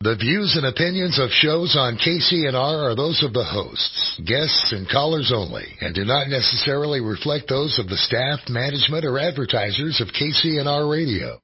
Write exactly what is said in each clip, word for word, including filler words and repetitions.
The views and opinions of shows on K C N R are those of the hosts, guests, and callers only, and do not necessarily reflect those of the staff, management, or advertisers of K C N R Radio.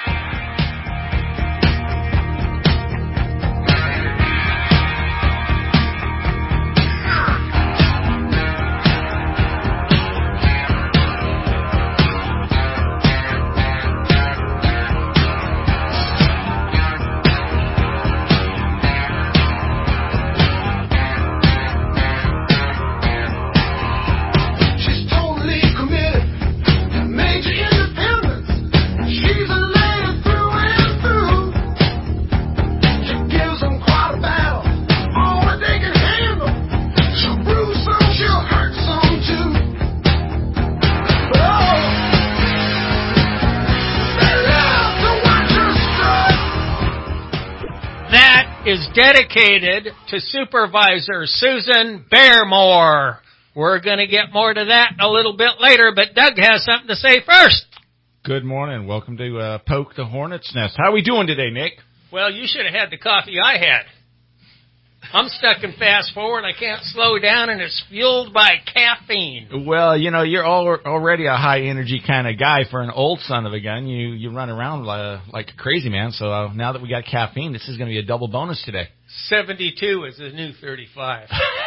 Is dedicated to Supervisor Susan Barrymore. We're going to get more to that a little bit later, but Doug has something to say first. Good morning. Welcome to uh, Poke the Hornet's Nest. How are we doing today, Nick? Well, you should have had the coffee I had. I'm stuck in fast forward. I can't slow down, and it's fueled by caffeine. Well, you know, you're al- already a high-energy kind of guy for an old son of a gun. You you run around uh, like a crazy man, so uh, now that we got caffeine, this is going to be a double bonus today. seventy-two is the new thirty-five.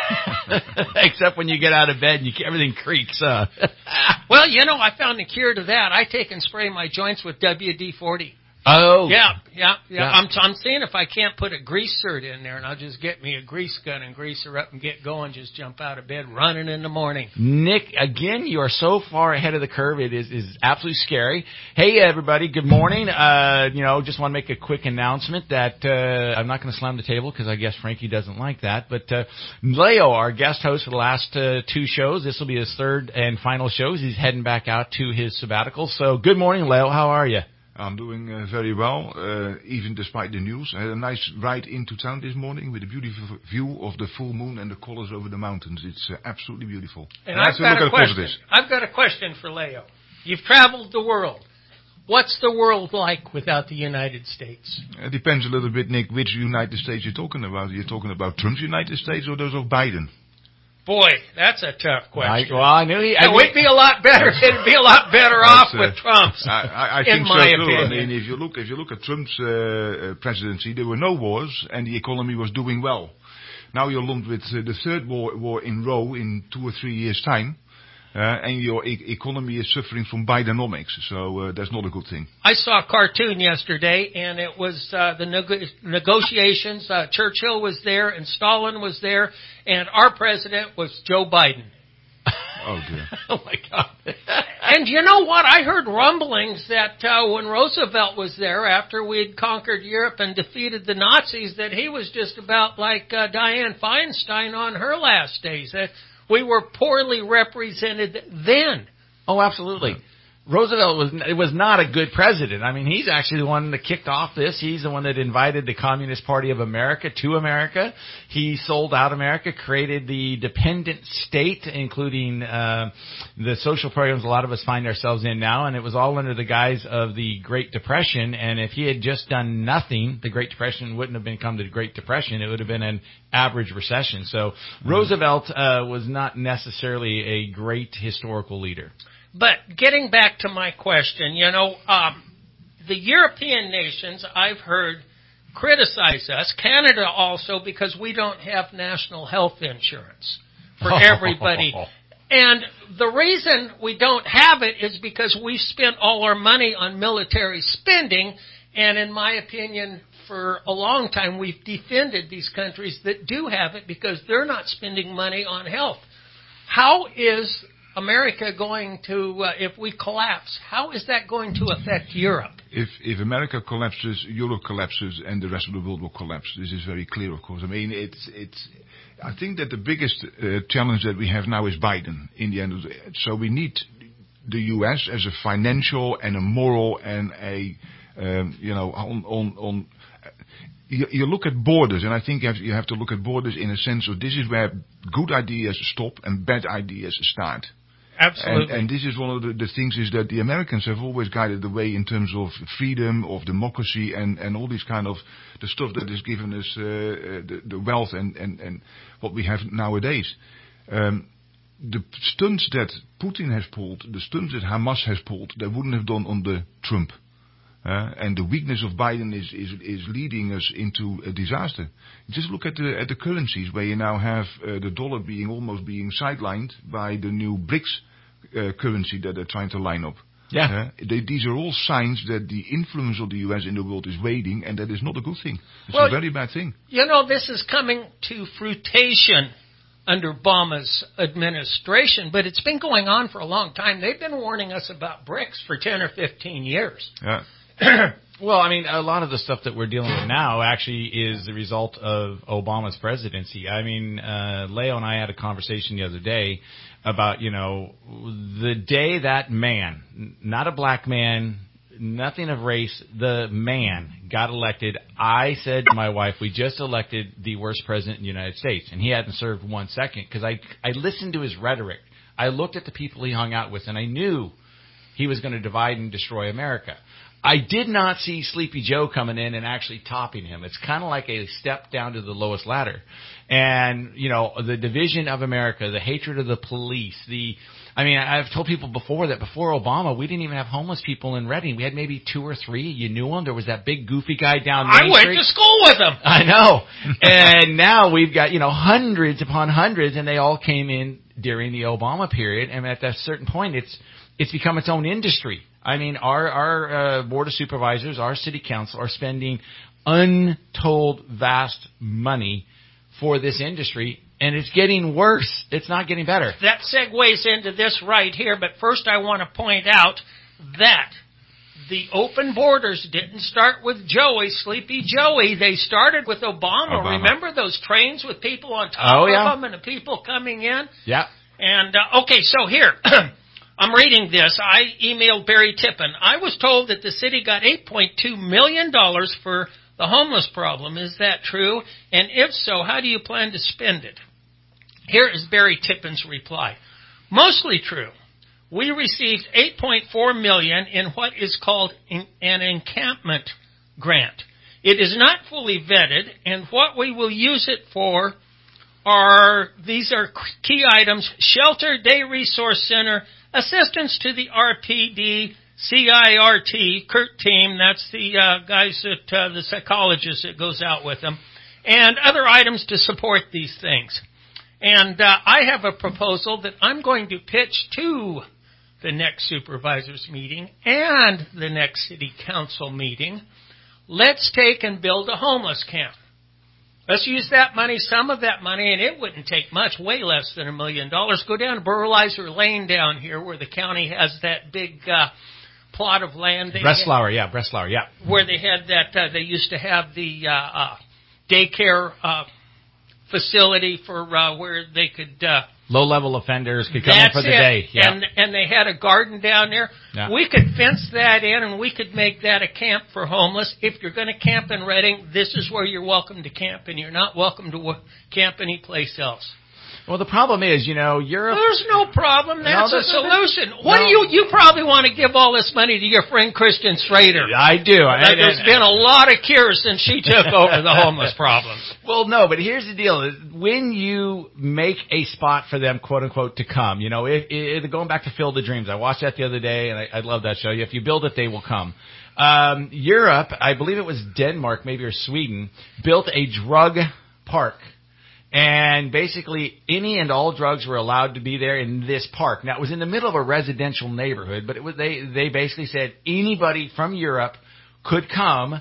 Except when you get out of bed and you, everything creaks. Uh. Well, you know, I found the cure to that. I take and spray my joints with W D forty. Oh. Yeah, yeah, yeah. yeah. I'm, I'm seeing if I can't put a grease cert in there, and I'll just get me a grease gun and grease her up and get going, just jump out of bed running in the morning. Nick, again, you are so far ahead of the curve. It is, is absolutely scary. Hey, everybody. Good morning. Uh, you know, just want to make a quick announcement that uh, I'm not going to slam the table because I guess Frankie doesn't like that. But uh, Leo, our guest host for the last uh, two shows, this will be his third and final shows. He's heading back out to his sabbatical. So good morning, Leo. How are you? I'm doing uh, very well, uh, even despite the news. I had a nice ride into town this morning with a beautiful view of the full moon and the colors over the mountains. It's uh, absolutely beautiful. And, and I've got a question. I've got a question for Leo. You've traveled the world. What's the world like without the United States? It depends a little bit, Nick, which United States you're talking about. You're talking about Trump's United States or those of Biden? Boy, that's a tough question. I, well, I knew he. I it would be a lot better. It'd be a lot better off uh, with Trump's. I, I, I in think my so too. opinion. I mean, if you look, if you look at Trump's uh, presidency, there were no wars and the economy was doing well. Now you're lumped with uh, the third war, war in row in two or three years' time. Uh, and your e- economy is suffering from Bidenomics, so uh, that's not a good thing. I saw a cartoon yesterday, and it was uh, the neg- negotiations. Uh, Churchill was there, and Stalin was there, and our president was Joe Biden. Oh, dear. Oh, my God. And you know what? I heard rumblings that uh, when Roosevelt was there, after we'd conquered Europe and defeated the Nazis, that he was just about like uh, Dianne Feinstein on her last days. That we were poorly represented then. Oh, absolutely. Roosevelt was it was not a good president. I mean, he's actually the one that kicked off this. He's the one that invited the Communist Party of America to America. He sold out America, created the dependent state, including uh, the social programs a lot of us find ourselves in now, and it was all under the guise of the Great Depression. And if he had just done nothing, the Great Depression wouldn't have become the Great Depression. It would have been an average recession. So mm-hmm. Roosevelt uh, was not necessarily a great historical leader. But getting back to my question, you know, um, the European nations, I've heard, criticize us, Canada also, because we don't have national health insurance for everybody. And the reason we don't have it is because we spent all our money on military spending, and in my opinion, for a long time, we've defended these countries that do have it because they're not spending money on health. How is America going to, uh, if we collapse, how is that going to affect Europe? If if America collapses, Europe collapses, and the rest of the world will collapse. This is very clear, of course. I mean, it's it's. I think that the biggest uh, challenge that we have now is Biden. In the end, of the, so we need the U S as a financial and a moral and a um, you know on on on. You, you look at borders, and I think you have, you have to look at borders in a sense of this is where good ideas stop and bad ideas start. Absolutely. And, and this is one of the, the things is that the Americans have always guided the way in terms of freedom, of democracy, and, and all these kind of the stuff that has given us uh, the, the wealth and, and, and what we have nowadays. Um, the stunts that Putin has pulled, the stunts that Hamas has pulled, they wouldn't have done under Trump. Uh, and the weakness of Biden is, is, is leading us into a disaster. Just look at the, at the currencies where you now have uh, the dollar being almost being sidelined by the new BRICS uh, currency that they're trying to line up. Yeah. Uh, they, these are all signs that the influence of the U S in the world is waning, and that is not a good thing. It's well, a very bad thing. You know, this is coming to fruition under Obama's administration, but it's been going on for a long time. They've been warning us about BRICS for ten or fifteen years. Yeah. Well, I mean, a lot of the stuff that we're dealing with now actually is the result of Obama's presidency. I mean, uh, Leo and I had a conversation the other day about, you know, the day that man, not a black man, nothing of race, the man got elected, I said to my wife, we just elected the worst president in the United States. And he hadn't served one second because I, I listened to his rhetoric. I looked at the people he hung out with, and I knew he was going to divide and destroy America. I did not see Sleepy Joe coming in and actually topping him. It's kind of like a step down to the lowest ladder. And, you know, the division of America, the hatred of the police, the, I mean, I've told people before that before Obama, we didn't even have homeless people in Reading. We had maybe two or three. You knew them. There was that big goofy guy down Main I went Street. to school with him. I know. And now we've got, you know, hundreds upon hundreds, and they all came in during the Obama period. And at that certain point, it's, it's become its own industry. I mean, our, our uh, Board of Supervisors, our City Council are spending untold vast money for this industry, and it's getting worse. It's not getting better. That segues into this right here, but first I want to point out that the open borders didn't start with Joey, Sleepy Joey. They started with Obama. Obama. Remember those trains with people on top Oh, yeah. of them and the people coming in? Yeah. And, uh, okay, so here, I'm reading this. I emailed Barry Tippin. I was told that the city got eight point two million dollars for the homeless problem. Is that true? And if so, how do you plan to spend it? Here is Barry Tippin's reply. Mostly true. We received eight point four million dollars in what is called an encampment grant. It is not fully vetted, and what we will use it for are, these are key items: shelter, day resource center, assistance to the R P D, C I R T, Kurt team, that's the uh, guys that, uh, the psychologist that goes out with them, and other items to support these things. And uh, I have a proposal that I'm going to pitch to the next supervisors meeting and the next city council meeting. Let's take and build a homeless camp. Let's use that money, some of that money, and it wouldn't take much, way less than a million dollars. Go down to Burleiser Lane down here where the county has that big uh, plot of land. They Breslau, yeah, Breslau, yeah. Where they had that, uh, they used to have the uh, uh, daycare uh, facility for uh, where they could... Uh, Low-level offenders could come in That's for the it. day. Yeah. And and they had a garden down there. Yeah. We could fence that in, and we could make that a camp for homeless. If you're going to camp in Reading, this is where you're welcome to camp, and you're not welcome to w- camp anyplace else. Well, the problem is, you know, Europe... There's no problem. That's No, a solution. no. What do you... You probably want to give all this money to your friend Christian Schrader. I do. Like, I, there's and- been a lot of cures since she took over the homeless problems. Well, no, but here's the deal. When you make a spot for them, quote unquote, to come, you know, if, if, going back to Field of Dreams, I watched that the other day, and I, I love that show. If you build it, they will come. Um, Europe, I believe it was Denmark, maybe, or Sweden, built a drug park. And basically, any and all drugs were allowed to be there in this park. Now, it was in the middle of a residential neighborhood, but it was they they basically said anybody from Europe could come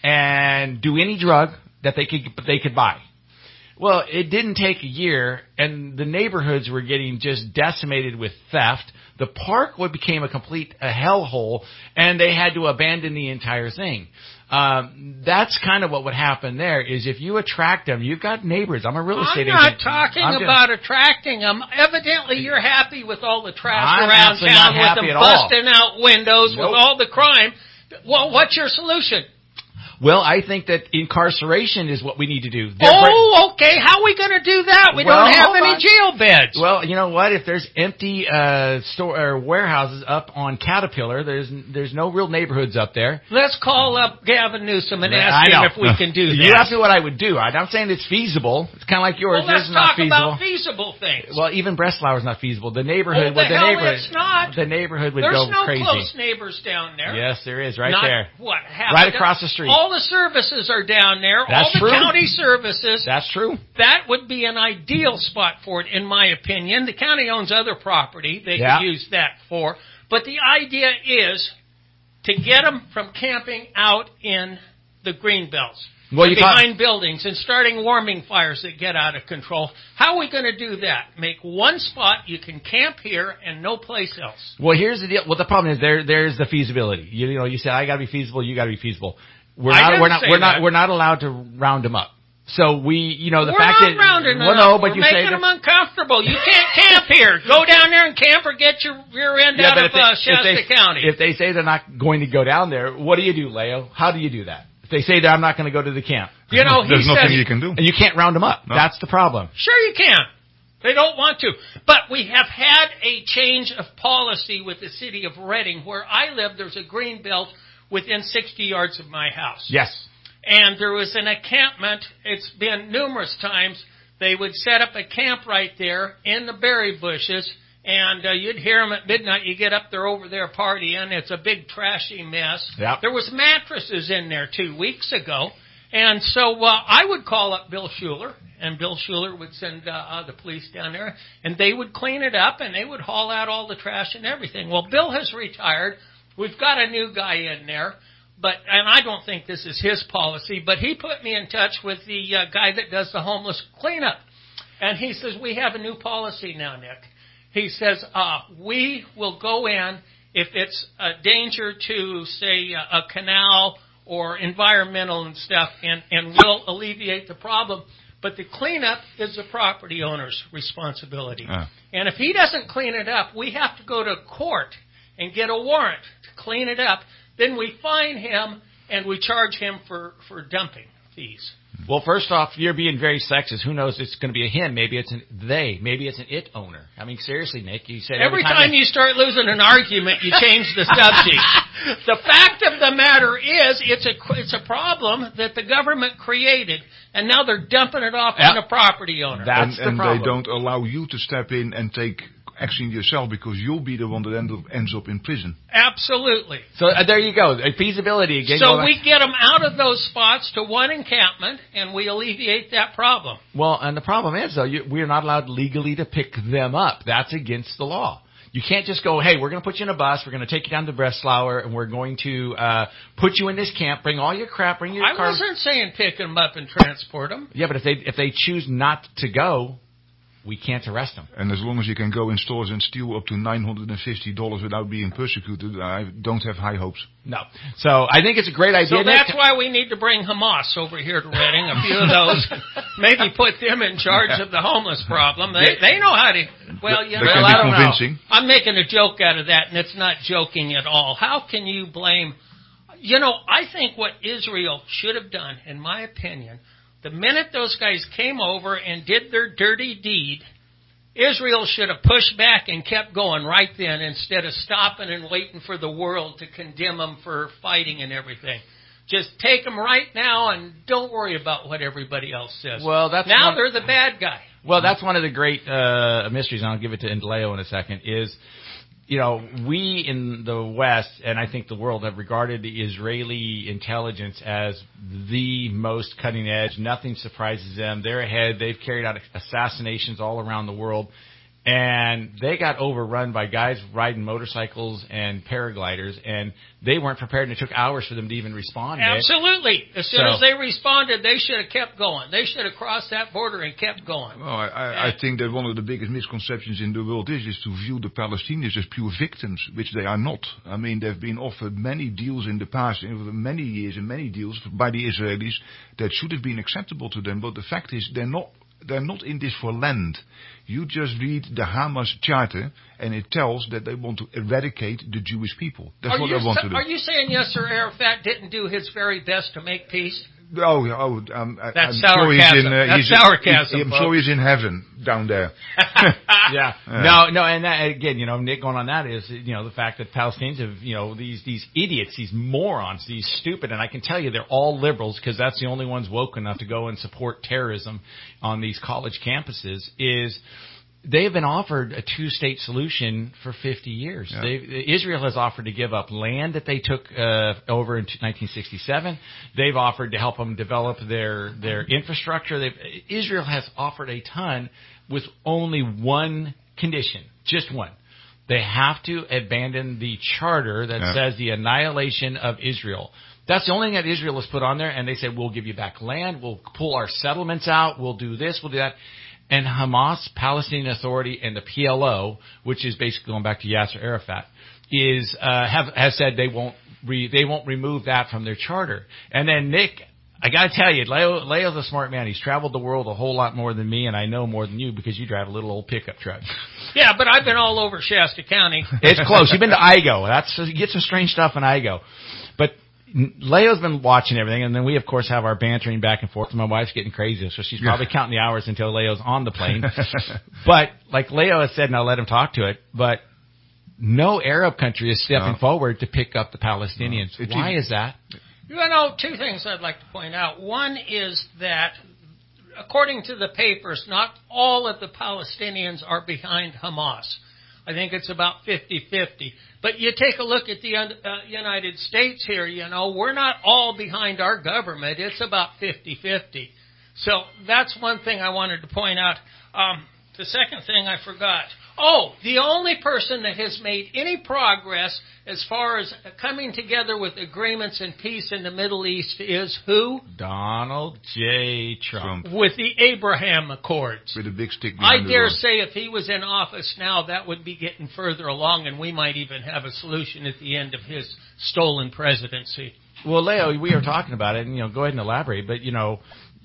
and do any drug that they could they could buy. Well, it didn't take a year, and the neighborhoods were getting just decimated with theft. The park would became a complete a hellhole, and they had to abandon the entire thing. Um, that's kind of what would happen there, is if you attract them, you've got neighbors. I'm a real estate agent. I'm not talking I'm about just, attracting them. Evidently, you're happy with all the trash I'm around absolutely town, not with happy them at all. busting out windows, Nope. with all the crime. Well, what's your solution? Well, I think that incarceration is what we need to do. They're oh, okay. How are we going to do that? We well, don't have hold any on. jail beds. Well, you know what? If there's empty uh, store or warehouses up on Caterpillar, there's there's no real neighborhoods up there. Let's call up Gavin Newsom and I ask him know. if we can do that. You asked me what I would do. I'm not saying it's feasible. It's kind of like yours. Well, let's It's not talk feasible. about feasible things. Well, even Breslau is not feasible. The neighborhood, Oh, the with the hell neighborhood, it's not. the neighborhood would There's go no crazy. close neighbors down there. Yes, there is, right Not, there, What? Half right a do- across the street. All the services are down there. That's all the true. county services. That's true. That would be an ideal spot for it, in my opinion. The county owns other property they Yeah. could use that for. But the idea is to get them from camping out in the green belts. Well, you behind buildings and starting warming fires that get out of control. How are we going to do that? Make one spot you can camp here and no place else. Well, here's the deal. Well, the problem is there. There's the feasibility. You, you know, you said I got to be feasible. You got to be feasible. We're I not. didn't We're not. say We're that. not. We're not allowed to round them up. So we, you know, the We're fact not that rounding well, them no, up. but We're you say making that, them uncomfortable. You can't camp here. Go down there and camp or get your rear end yeah, out but of if they, uh, if Shasta they, County. If they say they're not going to go down there, what do you do, Leo? How do you do that? If they say that I'm not going to go to the camp, you know, he There's nothing says, you can do. and you can't round them up. No. That's the problem. Sure you can. They don't want to. But we have had a change of policy with the city of Reading. Where I live, there's a green belt within sixty yards of my house. Yes. And there was an encampment. It's been numerous times. They would set up a camp right there in the berry bushes, and uh, you'd hear them at midnight. You get up there over there partying. It's a big trashy mess. Yep. There was mattresses in there two weeks ago. And so uh, I would call up Bill Schuler, and Bill Schuler would send uh, uh, the police down there, and they would clean it up, and they would haul out all the trash and everything. Well, Bill has retired. We've got a new guy in there. But, and I don't think this is his policy, but he put me in touch with the uh, guy that does the homeless cleanup. And he says, we have a new policy now, Nick. He says, uh, we will go in if it's a danger to, say, a, a canal or environmental and stuff, and, and we'll alleviate the problem. But the cleanup is the property owner's responsibility. Uh. And if he doesn't clean it up, we have to go to court and get a warrant to clean it up. Then we fine him, and we charge him for, for dumping fees. Well, first off, you're being very sexist. Who knows? It's going to be a him. Maybe it's an they. Maybe it's an it owner. I mean, seriously, Nick, you said every, Every time they- you start losing an argument, you change the subject. The fact of the matter is, it's a it's a problem that the government created, and now they're dumping it off Yeah. on the property owner. That's and the and problem. they don't allow you to step in and take action yourself because you'll be the one that end up, ends up in prison. Absolutely. So uh, there you go. Uh, Feasibility again. So Well, we get them out of those spots to one encampment, and we alleviate that problem. Well, and the problem is, though, you, we are not allowed legally to pick them up. That's against the law. You can't just go, hey, we're going to put you in a bus, we're going to take you down to Breslau, and we're going to uh, put you in this camp, bring all your crap, bring your I car. wasn't saying pick them up and transport them. Yeah, but if they if they choose not to go, we can't arrest them. And as long as you can go in stores and steal up to nine hundred fifty dollars without being persecuted, I don't have high hopes. No. So I think it's a great idea. So Nick. that's why we need to bring Hamas over here to Reading, a few of those, maybe put them in charge of the homeless problem. They they know how to, well, you That know, can I be don't convincing. know. I'm making a joke out of that, and it's not joking at all. How can you blame, you know, I think what Israel should have done, in my opinion, the minute those guys came over and did their dirty deed, Israel should have pushed back and kept going right then instead of stopping and waiting for the world to condemn them for fighting and everything. Just take them right now and don't worry about what everybody else says. Well, that's now one- they're the bad guy. Well, that's one of the great uh, mysteries, and I'll give it to Indleo in a second, is, you know, we in the West, and I think the world, have regarded the Israeli intelligence as the most cutting edge. Nothing surprises them. They're ahead. They've carried out assassinations all around the world. And they got overrun by guys riding motorcycles and paragliders, and they weren't prepared, and it took hours for them to even respond. Nick. Absolutely. As soon So- as they responded, they should have kept going. They should have crossed that border and kept going. Well, I, I, I think that one of the biggest misconceptions in the world is, is to view the Palestinians as pure victims, which they are not. I mean, they've been offered many deals in the past, in many years and many deals by the Israelis that should have been acceptable to them, but the fact is they're not they're not in this for land. You just read the Hamas charter, and it tells that they want to eradicate the Jewish people. That's are what you, they want to do. Are you saying Yasser Arafat didn't do his very best to make peace? Oh, oh um, That's I'm sarcasm. sure he's in. Uh, That's he's sarcasm. In, I'm folks. sure he's in heaven down there. yeah. Yeah. No, no, and that, again, you know, Nick, going on that is, you know, the fact that Palestinians have, you know, these these idiots, these morons, these stupid, and I can tell you they're all liberals because that's the only ones woke enough to go and support terrorism on these college campuses. Is they have been offered a two-state solution for fifty years. Yeah. They've, Israel has offered to give up land that they took uh, over in nineteen sixty-seven. They've offered to help them develop their their infrastructure. They've, Israel has offered a ton with only one condition, just one. They have to abandon the charter that yeah. says the annihilation of Israel. That's the only thing that Israel has put on there, and they said, we'll give you back land, we'll pull our settlements out, we'll do this, we'll do that. And Hamas, Palestinian Authority, and the P L O, which is basically going back to Yasser Arafat, is uh, have has said they won't re, they won't remove that from their charter. And then Nick, I got to tell you, Leo, Leo's a smart man. He's traveled the world a whole lot more than me, and I know more than you because you drive a little old pickup truck. Yeah, but I've been all over Shasta County. It's close. You've been to Igo. That's you get some strange stuff in Igo, but Leo's been watching everything, and then we, of course, have our bantering back and forth. And my wife's getting crazy, so she's probably yeah. counting the hours until Leo's on the plane. But like Leo has said, and I'll let him talk to it, but no Arab country is stepping no. forward to pick up the Palestinians. No. Why is that? You know, two things I'd like to point out. One is that, according to the papers, not all of the Palestinians are behind Hamas. I think it's about fifty-fifty. But you take a look at the uh, United States here, you know, we're not all behind our government. It's about fifty-fifty. So that's one thing I wanted to point out. Um, the second thing I forgot. Oh, the only person that has made any progress as far as coming together with agreements and peace in the Middle East is who? Donald J. Trump. Trump. With the Abraham Accords. With a big stick I behind dare the say if he was in office now, that would be getting further along, and we might even have a solution at the end of his stolen presidency. Well, Leo, we are talking about it, and, you know, go ahead and elaborate, but, you know,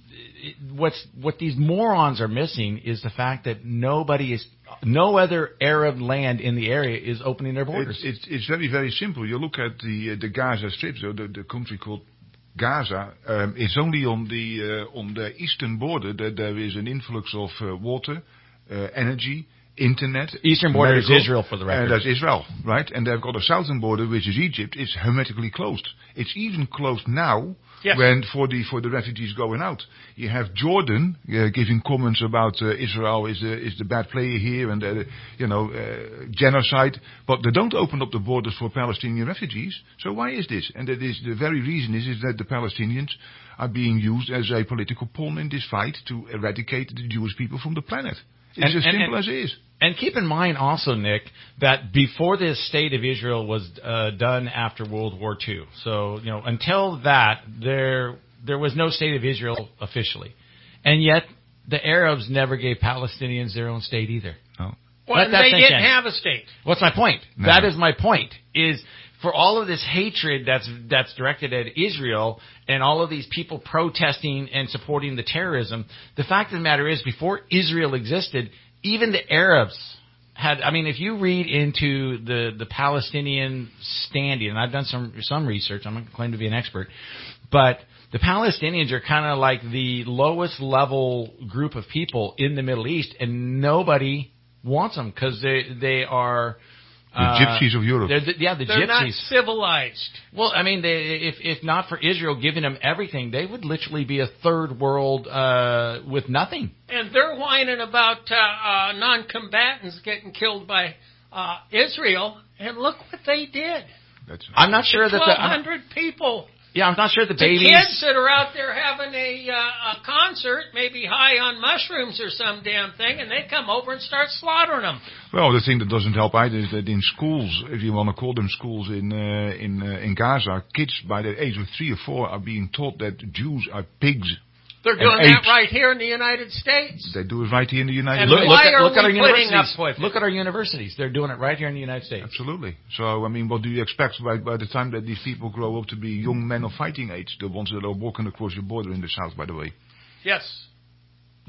what's what these morons are missing is the fact that nobody is, no other Arab land in the area is opening their borders. It's, it's, it's very, very simple. You look at the uh, the Gaza Strip, so the, the country called Gaza. Um, it's only on the uh, on the eastern border that there is an influx of uh, water, uh, energy, internet. Eastern border medical, is Israel, for the record. And that's Israel, right? And they've got a southern border, which is Egypt. It's hermetically closed. It's even closed now. Yes. When for the for the refugees going out, you have Jordan uh, giving comments about uh, Israel is the is the bad player here and uh, you know uh, genocide, but they don't open up the borders for Palestinian refugees. So why is this? And that is the very reason is is that the Palestinians are being used as a political pawn in this fight to eradicate the Jewish people from the planet. It's and, as and, simple and, as it is. And keep in mind also, Nick, that before the state of Israel was uh, done after World War Two, so you know until that there there was no state of Israel officially, and yet the Arabs never gave Palestinians their own state either. Oh. Well, and they didn't have a state. What's my point? No. That is my point. Is for all of this hatred that's that's directed at Israel and all of these people protesting and supporting the terrorism, the fact of the matter is, before Israel existed, even the Arabs had, I mean, if you read into the, the Palestinian standing, and I've done some some research, I'm not going to claim to be an expert, but the Palestinians are kind of like the lowest level group of people in the Middle East, and nobody wants them because they, they are... The uh, gypsies of Europe. They're the, yeah, the they're gypsies. They're not civilized. Well, I mean, they, if if not for Israel giving them everything, they would literally be a third world uh, with nothing. And they're whining about uh, uh, non-combatants getting killed by uh, Israel, and look what they did. That's I'm not sure that the twelve hundred people. Yeah, I'm not sure the The babies. kids that are out there having a, uh, a concert, maybe high on mushrooms or some damn thing, and they come over and start slaughtering them. Well, the thing that doesn't help either is that in schools, if you want to call them schools in uh, in uh, in Gaza, kids by the age of three or four are being taught that Jews are pigs. They're doing that right here in the United States. They do it right here in the United and States. Look, why look, at, are look we at our putting universities. up with it? Look at our universities. They're doing it right here in the United States. Absolutely. So, I mean, what do you expect by, by the time that these people grow up to be young men of fighting age, the ones that are walking across your border in the south, by the way? Yes. Yeah.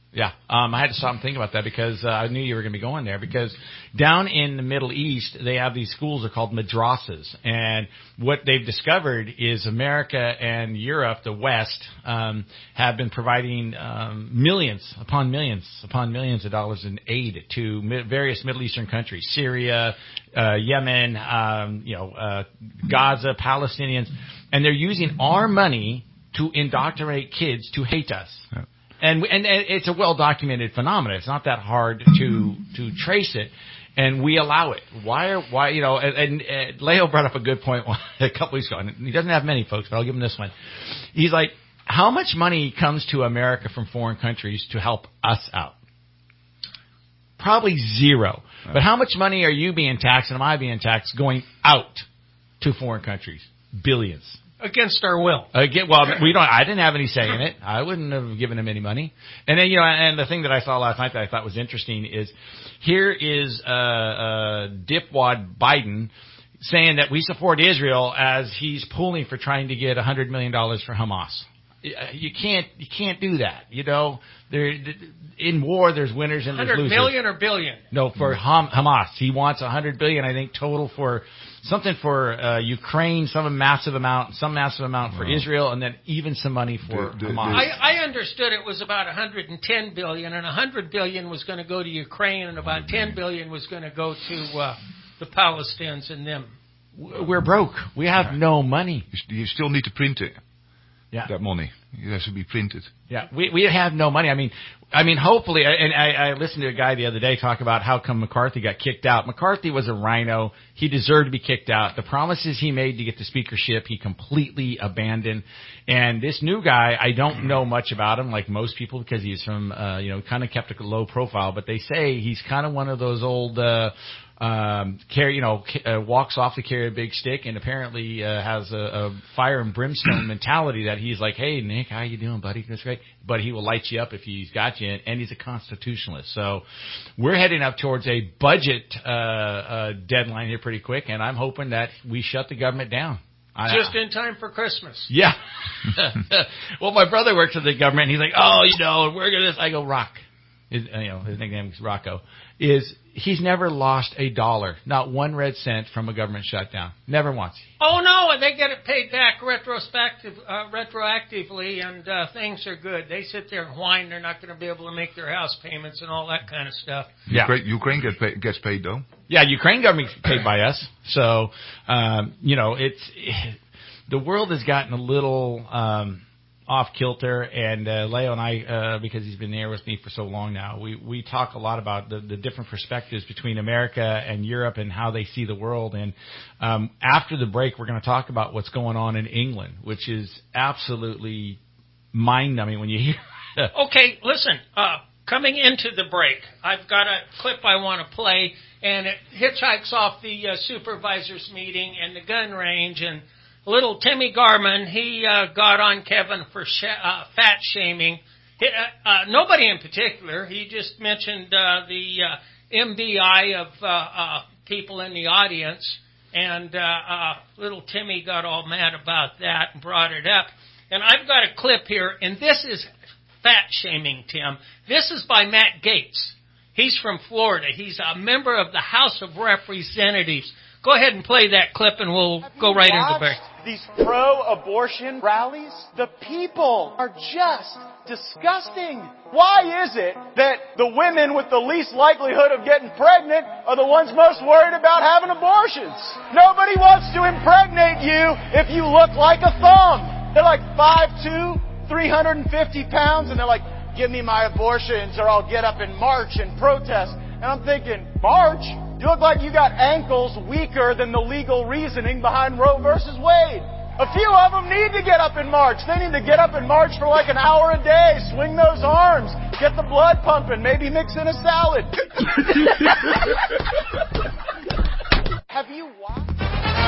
Yeah, um, I had to stop and think about that because uh, I knew you were going to be going there. Because down in the Middle East, they have these schools that are called madrasas, and what they've discovered is America and Europe, the West, um, have been providing um, millions upon millions upon millions of dollars in aid to mi- various Middle Eastern countries: Syria, uh, Yemen, um, you know, uh, Gaza, Palestinians, and they're using our money to indoctrinate kids to hate us. Yeah. And, and and it's a well-documented phenomenon. It's not that hard to to trace it, and we allow it. Why are why you know? And, and, and Leo brought up a good point a couple weeks ago. And he doesn't have many folks, but I'll give him this one. He's like, how much money comes to America from foreign countries to help us out? Probably zero. But how much money are you being taxed and am I being taxed going out to foreign countries? Billions. Against our will. Again, well, we don't. I didn't have any say in it. I wouldn't have given him any money. And then, you know, and the thing that I saw last night that I thought was interesting is here is uh, uh, dipwad Biden saying that we support Israel as he's pulling for trying to get one hundred million dollars for Hamas. You can't, you can't do that. You know, there in war there's winners and there's losers. one hundred million or billion? No, for Ham, Hamas, he wants one hundred billion. I think total for something for uh, Ukraine, some massive amount, some massive amount for wow. Israel, and then even some money for the, the, Hamas. I, I understood it was about one hundred ten billion, and one hundred billion was going to go to Ukraine, and about ten billion was going to go to uh, the Palestinians and them. We're broke. We have yeah. no money. You still need to print it. Yeah. That money. It has to be printed. Yeah, we we have no money. I mean, I mean, hopefully, and I, I listened to a guy the other day talk about how come McCarthy got kicked out. McCarthy was a rhino. He deserved to be kicked out. The promises he made to get the speakership, he completely abandoned. And this new guy, I don't know much about him, like most people, because he's from, uh, you know, kind of kept a low profile. But they say he's kind of one of those old, uh, um, carry, you know, uh, walks off to carry a big stick, and apparently uh, has a, a fire and brimstone mentality that he's like, hey, Nick, how you doing, buddy? That's great. But he will light you up if he's got you, and he's a constitutionalist. So we're heading up towards a budget uh, uh, deadline here pretty quick, and I'm hoping that we shut the government down. Just in time for Christmas. Yeah. Well, my brother works for the government, and he's like, oh, you know, we're going to, I go, Rock. His, you know, his nickname is Rocco. Is he's never lost a dollar, not one red cent from a government shutdown. Never once. Oh, no, and they get it paid back retrospective, uh, retroactively, and uh, things are good. They sit there and whine they're not going to be able to make their house payments and all that kind of stuff. Yeah. Ukraine, Ukraine get pay, gets paid, though. Yeah, Ukraine government gets paid by us. So, um, you know, it's it, the world has gotten a little um, off kilter, and uh, Leo and I, uh, because he's been there with me for so long now, we, we talk a lot about the, the different perspectives between America and Europe and how they see the world. And um, after the break, we're going to talk about what's going on in England, which is absolutely mind-numbing when you hear. Okay, listen, uh, coming into the break, I've got a clip I want to play, and it hitchhikes off the uh, supervisors meeting and the gun range, and little Timmy Garman, he uh, got on Kevin for sh- uh, fat shaming. He, uh, uh, nobody in particular. He just mentioned uh, the uh, M B I of uh, uh, people in the audience, and uh, uh, little Timmy got all mad about that and brought it up. And I've got a clip here, and this is fat shaming, Tim. This is by Matt Gaetz. He's from Florida. He's a member of the House of Representatives. Go ahead and play that clip, and we'll go right into the break. These pro-abortion rallies, the people are just disgusting. Why is it that the women with the least likelihood of getting pregnant are the ones most worried about having abortions? Nobody wants to impregnate you if you look like a thumb. They're like five two, three hundred fifty pounds, and they're like, give me my abortions or I'll get up and march and protest. And I'm thinking, march? You look like you got ankles weaker than the legal reasoning behind Roe versus Wade. A few of them need to get up and march. They need to get up and march for like an hour a day. Swing those arms. Get the blood pumping. Maybe mix in a salad. Have you watched?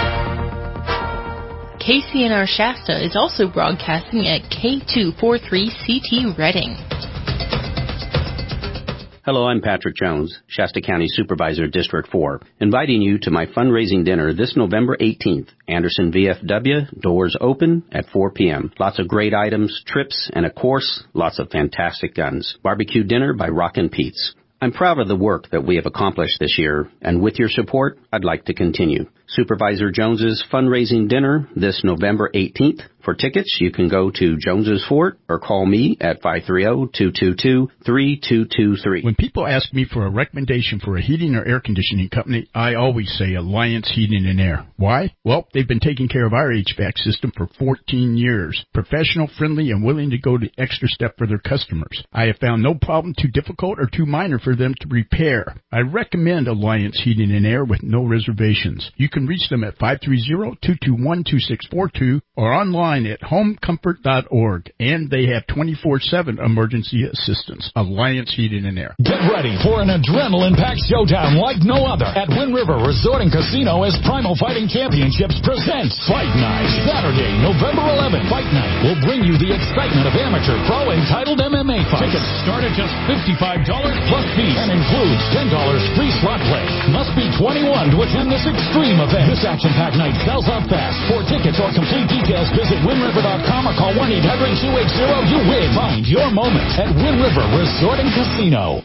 K C N R Shasta is also broadcasting at K two forty-three C T Reading. Hello, I'm Patrick Jones, Shasta County Supervisor, District four, inviting you to my fundraising dinner this November eighteenth. Anderson V F W, doors open at four p.m. Lots of great items, trips, and of course, lots of fantastic guns. Barbecue dinner by Rockin' Pete's. I'm proud of the work that we have accomplished this year, and with your support, I'd like to continue. Supervisor Jones's fundraising dinner this November eighteenth. For tickets, you can go to Jones's Fort or call me at five three zero, two two two, three two two three. When people ask me for a recommendation for a heating or air conditioning company, I always say Alliance Heating and Air. Why? Well, they've been taking care of our H V A C system for fourteen years. Professional, friendly, and willing to go the extra step for their customers. I have found no problem too difficult or too minor for them to repair. I recommend Alliance Heating and Air with no reservations. You can reach them at five three zero, two two one, two six four two or online at home comfort dot org. And they have twenty-four seven emergency assistance. Alliance Heating and Air. Get ready for an adrenaline-packed showdown like no other at Wind River Resort and Casino as Primal Fighting Championships presents Fight Night. Saturday, November eleventh. Fight Night will bring you the excitement of amateur, pro, and titled M M A fights. Tickets start at just fifty-five dollars plus fees and includes ten dollars free slot play. Must be twenty-one to attend this extreme event. This action-packed night sells out fast. For tickets or complete details, visit wind river dot com or call one eight hundred, two eight zero, you win. Find your moment at Wind River Resort and Casino.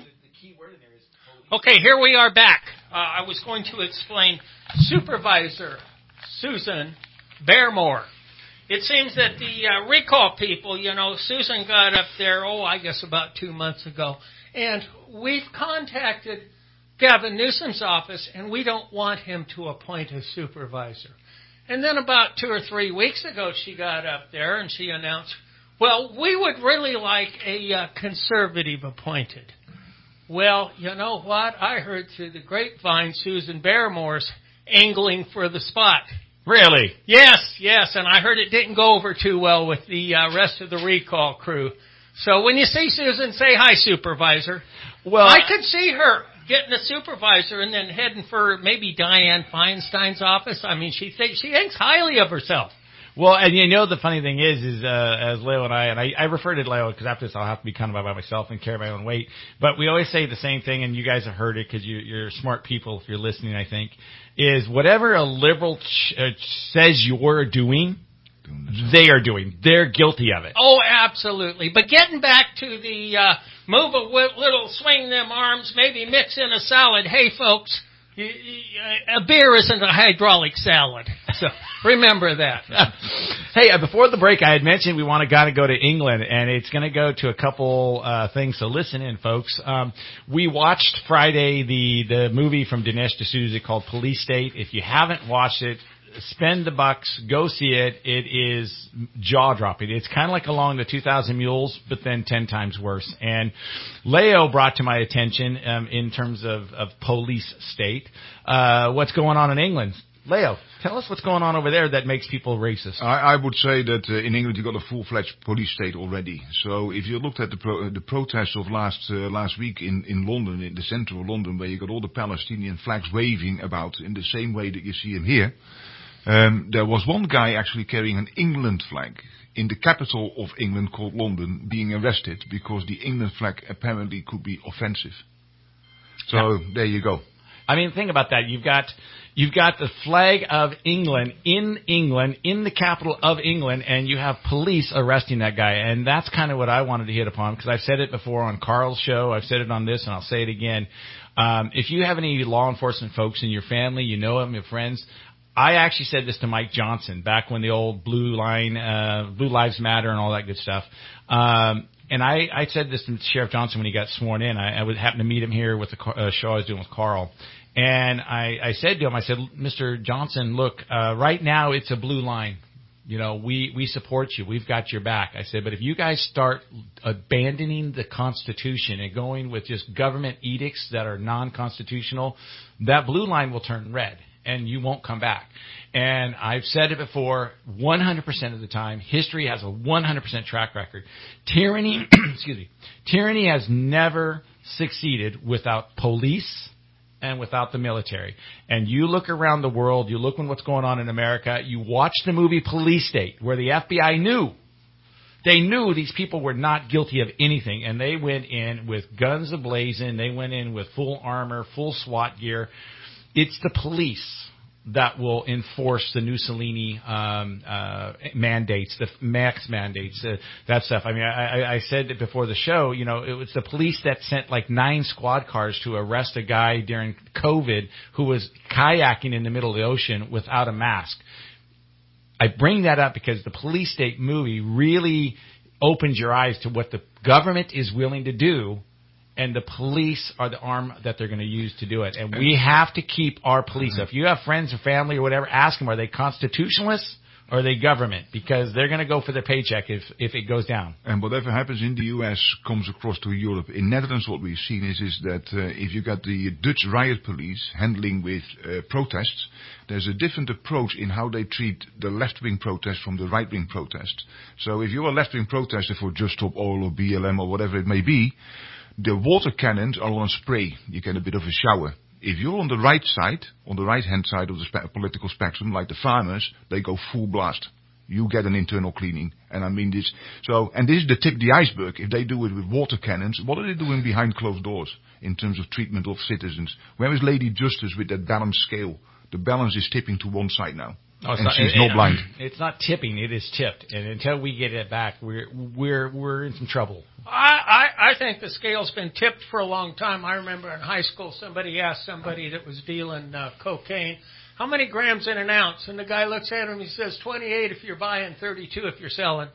Okay, here we are back. Uh, I was going to explain Supervisor Susan Barrymore. It seems that the uh, recall people, you know, Susan got up there, oh, I guess about two months ago, and we've contacted Gavin Newsom's office, and we don't want him to appoint a supervisor. And then about two or three weeks ago, she got up there and she announced, well, we would really like a uh, conservative appointed. Well, you know what? I heard through the grapevine Susan Barrymore's angling for the spot. Really? Yes, yes, and I heard it didn't go over too well with the uh, rest of the recall crew. So when you see Susan, say hi, Supervisor. Well, I could see her getting a supervisor and then heading for maybe Dianne Feinstein's office. I mean, she thinks she thinks highly of herself. Well, and you know the funny thing is, is uh, as Leo and I, and I, I refer to Leo because after this I'll have to be kind of by myself and carry my own weight. But we always say the same thing, and you guys have heard it because you, you're smart people if you're listening, I think, is whatever a liberal ch- uh, says you're doing, they are doing. They're guilty of it. Oh, absolutely. But getting back to the uh, move a little, swing them arms, maybe mix in a salad. Hey, folks, you, you, a beer isn't a hydraulic salad. So remember that. Hey, uh, before the break, I had mentioned we want to gotta go to England, and it's going to go to a couple uh things. So listen in, folks. Um, we watched Friday the the movie from Dinesh D'Souza called Police State. If you haven't watched it, spend the bucks, go see it. It is jaw-dropping. It's kind of like Along the two thousand Mules, but then ten times worse. And Leo brought to my attention, um, in terms of, of Police State, uh, what's going on in England. Leo, tell us what's going on over there that makes people racist. I, I would say that uh, in England you've got a full-fledged police state already. So if you looked at the pro- the protests of last uh, last week in, in London, in the centre of London, where you got all the Palestinian flags waving about in the same way that you see them here, um, there was one guy actually carrying an England flag in the capital of England called London being arrested because the England flag apparently could be offensive. So yeah. There you go. I mean, think about that. You've got you've got the flag of England in England, in the capital of England, and you have police arresting that guy. And that's kind of what I wanted to hit upon, because I've said it before on Carl's show. I've said it on this, and I'll say it again. Um, if you have any law enforcement folks in your family, you know them, your friends, I actually said this to Mike Johnson back when the old Blue Line, uh, Blue Lives Matter and all that good stuff. Um, and I, I said this to Sheriff Johnson when he got sworn in. I, I would happen to meet him here with the uh, show I was doing with Carl. And I, I said to him, I said, Mister Johnson, look, uh, right now it's a blue line. You know, we, we support you. We've got your back. I said, but if you guys start abandoning the Constitution and going with just government edicts that are non-constitutional, that blue line will turn red and you won't come back. And I've said it before, one hundred percent of the time, history has a one hundred percent track record. Tyranny, excuse me, tyranny has never succeeded without police and without the military. And you look around the world, you look at what's going on in America, you watch the movie Police State, where the F B I knew They knew these people were not guilty of anything, and they went in with guns ablazing. They went in with full armor, full SWAT gear. It's the police that will enforce the Mussolini um, uh, mandates, the max mandates, uh, that stuff. I mean, I, I said it before the show, you know, it was the police that sent like nine squad cars to arrest a guy during COVID who was kayaking in the middle of the ocean without a mask. I bring that up because the Police State movie really opens your eyes to what the government is willing to do, and the police are the arm that they're going to use to do it. And we have to keep our police. So if you have friends or family or whatever, ask them, are they constitutionalists or are they government? Because they're going to go for their paycheck if, if it goes down. And whatever happens in the U S comes across to Europe. In Netherlands, what we've seen is, is that uh, if you got the Dutch riot police handling with uh, protests, there's a different approach in how they treat the left-wing protest from the right-wing protest. So if you're a left-wing protester for Just Stop Oil or B L M or whatever it may be, the water cannons are on spray. You get a bit of a shower. If you're on the right side, on the right-hand side of the spe- political spectrum, like the farmers, they go full blast. You get an internal cleaning. And I mean this, so, and this is the tip of the iceberg. If they do it with water cannons, what are they doing behind closed doors in terms of treatment of citizens? Where is Lady Justice with that balanced scale? The balance is tipping to one side now. Oh, and not, she's it, not blind. It's not tipping; it is tipped. And until we get it back, we're we're we're in some trouble. I, I, I think the scale's been tipped for a long time. I remember in high school somebody asked somebody that was dealing uh, cocaine, how many grams in an ounce? And the guy looks at him and he says, twenty-eight if you're buying, thirty-two if you're selling.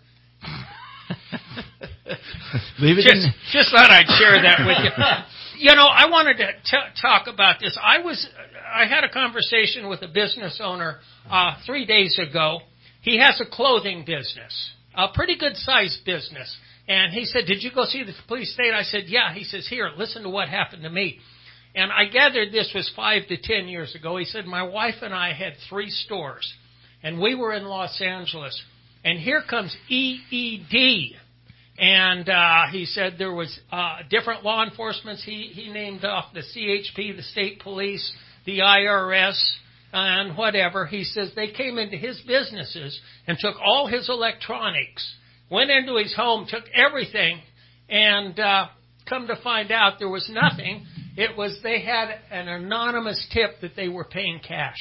Leave it just, in. Just thought I'd share that with you. You know, I wanted to t- talk about this. I was, I had a conversation with a business owner uh, three days ago. He has a clothing business, a pretty good sized business. And he said, did you go see the police state? I said, yeah. He says, here, listen to what happened to me. And I gathered this was five to ten years ago. He said, my wife and I had three stores, and we were in Los Angeles. And here comes E E D. And uh, he said there was uh, different law enforcements. He, he named off the C H P, the state police, the I R S, and whatever. He says they came into his businesses and took all his electronics, went into his home, took everything, and uh, come to find out there was nothing. It was they had an anonymous tip that they were paying cash.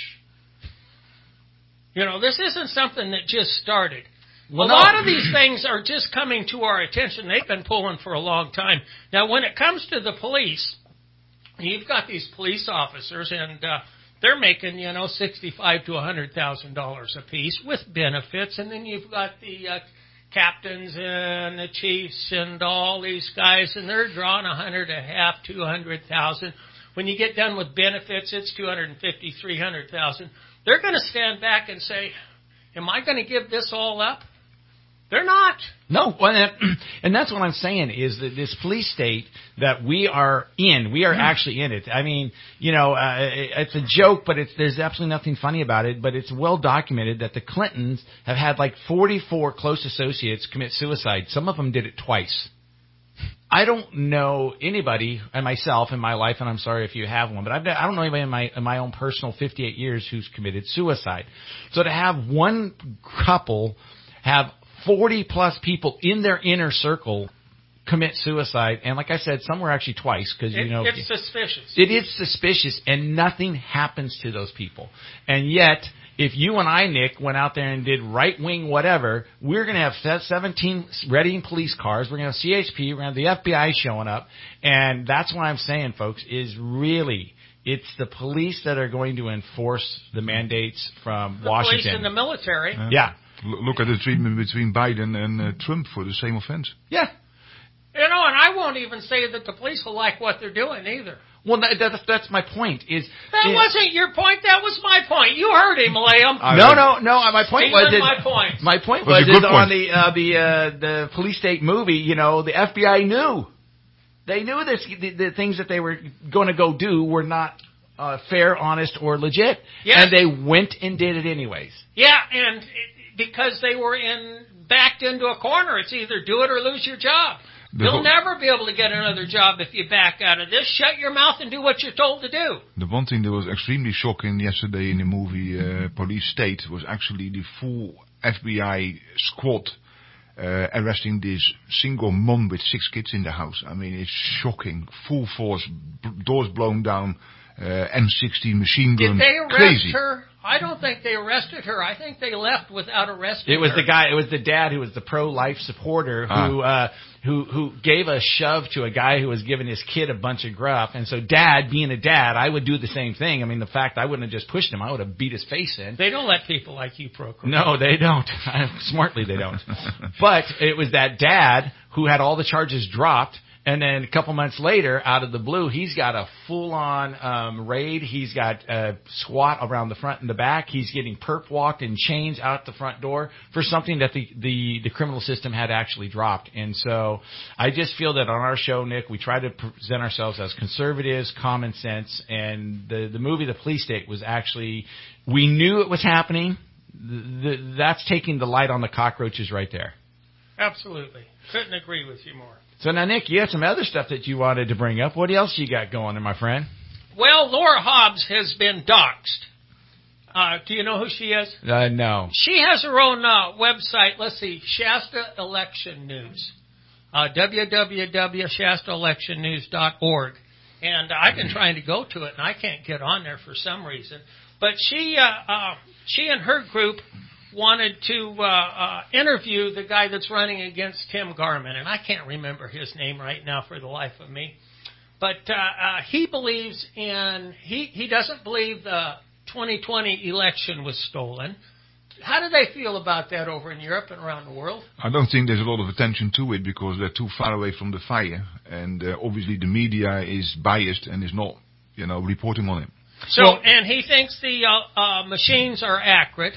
You know, this isn't something that just started. Well, a no. lot of these things are just coming to our attention. They've been pulling for a long time. Now, when it comes to the police, you've got these police officers, and uh, they're making, you know, sixty-five to a hundred thousand dollars a piece with benefits, and then you've got the uh, captains and the chiefs and all these guys, and they're drawing a hundred, a half, two hundred thousand. When you get done with benefits, it's two hundred and fifty, three hundred thousand. They're going to stand back and say, "Am I going to give this all up?" They're not. No, and that's what I'm saying is that this police state that we are in, we are actually in it. I mean, you know, uh, it's a joke, but it's, there's absolutely nothing funny about it. But it's well documented that the Clintons have had like forty-four close associates commit suicide. Some of them did it twice. I don't know anybody, and myself in my life, and I'm sorry if you have one, but I've, I don't know anybody in my in my own personal fifty-eight years who's committed suicide. So to have one couple have forty plus people in their inner circle commit suicide, and like I said, some were actually twice because you it, know it's suspicious. It is suspicious, and nothing happens to those people. And yet, if you and I, Nick, went out there and did right wing whatever, we're going to have seventeen readying police cars. We're going to have C H P. We're going to have the F B I showing up, and that's what I'm saying, folks. Is really. It's the police that are going to enforce the mandates from the Washington. The police and the military. Yeah. yeah. Look at the treatment between Biden and uh, Trump for the same offense. Yeah. You know, and I won't even say that the police will like what they're doing either. Well, that, that, that's my point. Is That is, wasn't your point. That was my point. You heard him, Liam. No, no, no. My point was Stealing is, my point. My point was, was is point. on the uh, the uh, the police state movie. You know, the F B I knew. They knew this. The, the things that they were going to go do were not uh, fair, honest, or legit. Yes. And they went and did it anyways. Yeah, and it, because they were in backed into a corner. It's either do it or lose your job. The You'll ho- never be able to get another job if you back out of this. Shut your mouth and do what you're told to do. The one thing that was extremely shocking yesterday in the movie uh, Police State was actually the full F B I squad uh, arresting this single mom with six kids in the house. I mean, it's shocking. Full force, b- doors blown down, uh, M sixteen machine gun. Did they arrest Crazy. her? I don't think they arrested her. I think they left without arresting her. It was the guy. It was the dad who was the pro-life supporter who Ah. uh, who who gave a shove to a guy who was giving his kid a bunch of gruff. And so, dad, being a dad, I would do the same thing. I mean, the fact I wouldn't have just pushed him, I would have beat his face in. They don't let people like you procreate. No, they don't. Smartly, they don't. But it was that dad who had all the charges dropped. And then a couple months later, out of the blue, he's got a full-on um, raid. He's got a SWAT around the front and the back. He's getting perp walked in chains out the front door for something that the, the, the criminal system had actually dropped. And so I just feel that on our show, Nick, we try to present ourselves as conservatives, common sense. And the, the movie The Police State was actually, we knew it was happening. The, the, that's taking the light on the cockroaches right there. Absolutely. Couldn't agree with you more. So now, Nick, you had some other stuff that you wanted to bring up. What else you got going there, my friend? Well, Laura Hobbs has been doxxed. Uh, do you know who she is? Uh, no. She has her own uh, website. Let's see, Shasta Election News. Uh, w w w dot shasta election news dot org. And I've been trying to go to it, and I can't get on there for some reason. But she, uh, uh, she and her group wanted to uh, uh, interview the guy that's running against Tim Garman, and I can't remember his name right now for the life of me. But uh, uh, he believes in, he, he doesn't believe the twenty twenty election was stolen. How do they feel about that over in Europe and around the world? I don't think there's a lot of attention to it because they're too far away from the fire. And uh, obviously the media is biased and is not, you know, reporting on it. So, Well- and he thinks the uh, uh, machines are accurate.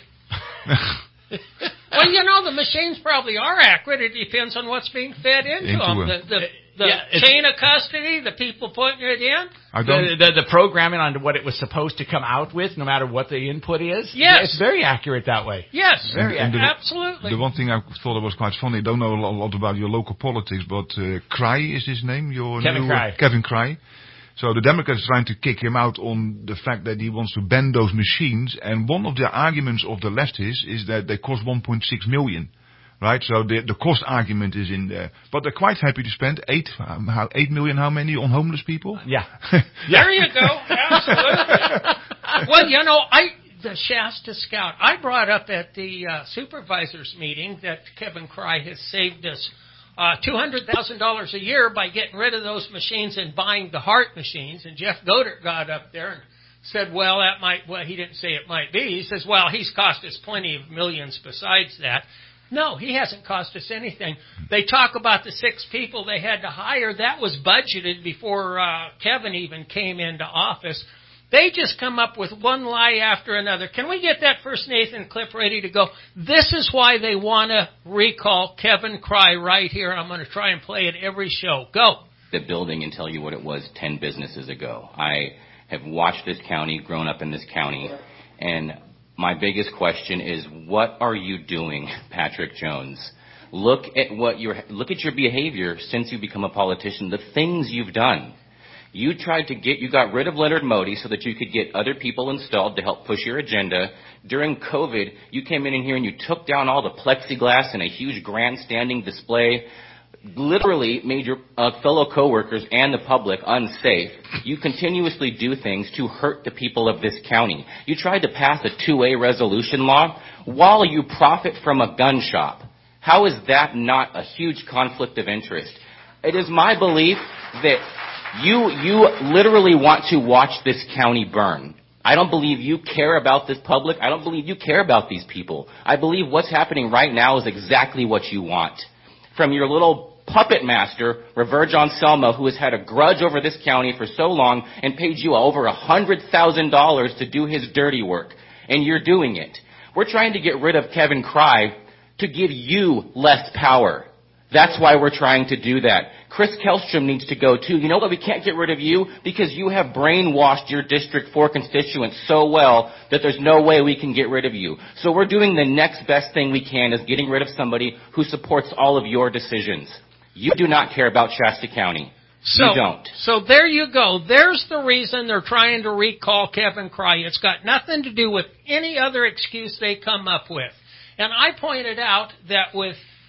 Well, you know, the machines probably are accurate. It depends on what's being fed into, Into them. it. The, the, the Yeah, it's- chain of custody, the people putting it in. I don't. The, the, the programming on what it was supposed to come out with, no matter what the input is. Yes. It's very accurate that way. Yes, And- and the- absolutely. The one thing I thought was quite funny, I don't know a lo- lot about your local politics, but uh, Cry is his name, your Kevin new, Cry. Uh, Kevin Cry. So the Democrats are trying to kick him out on the fact that he wants to ban those machines, and one of the arguments of the leftists is that they cost one point six million. Right, so the the cost argument is in there, but they're quite happy to spend eight um, how eight million how many on homeless people? Yeah. There you go. Absolutely. Well, you know, I the Shasta Scout, I brought up at the uh, supervisors meeting that Kevin Cry has saved us uh, two hundred thousand dollars a year by getting rid of those machines and buying the heart machines. And Jeff Godert got up there and said, well, that might, well, he didn't say it might be. He says, well, he's cost us plenty of millions besides that. No, he hasn't cost us anything. They talk about the six people they had to hire. That was budgeted before uh, Kevin even came into office. They just come up with one lie after another. Can we get that First Nathan clip ready to go? This is why they want to recall Kevin Cry right here. I'm going to try and play it every show. Go. The building and tell you what it was ten businesses ago. I have watched this county, grown up in this county, and my biggest question is, what are you doing, Patrick Jones? Look at what your look at your behavior since you become a politician, the things you've done. You tried to get, you got rid of Leonard Modi so that you could get other people installed to help push your agenda. During COVID, you came in here and you took down all the plexiglass in a huge grandstanding display, literally made your uh, fellow coworkers and the public unsafe. You continuously do things to hurt the people of this county. You tried to pass a two A resolution law while you profit from a gun shop. How is that not a huge conflict of interest? It is my belief that you you literally want to watch this county burn. I don't believe you care about this public. I don't believe you care about these people. I believe what's happening right now is exactly what you want. From your little puppet master, Reverge Anselmo, who has had a grudge over this county for so long and paid you over one hundred thousand dollars to do his dirty work. And you're doing it. We're trying to get rid of Kevin Cry to give you less power. That's why we're trying to do that. Chris Kellstrom needs to go too. You know what? We can't get rid of you because you have brainwashed your District four constituents so well that there's no way we can get rid of you. So we're doing the next best thing we can is getting rid of somebody who supports all of your decisions. You do not care about Shasta County. So, you don't. So there you go. There's the reason they're trying to recall Kevin Cry. It's got nothing to do with any other excuse they come up with. And I pointed out that with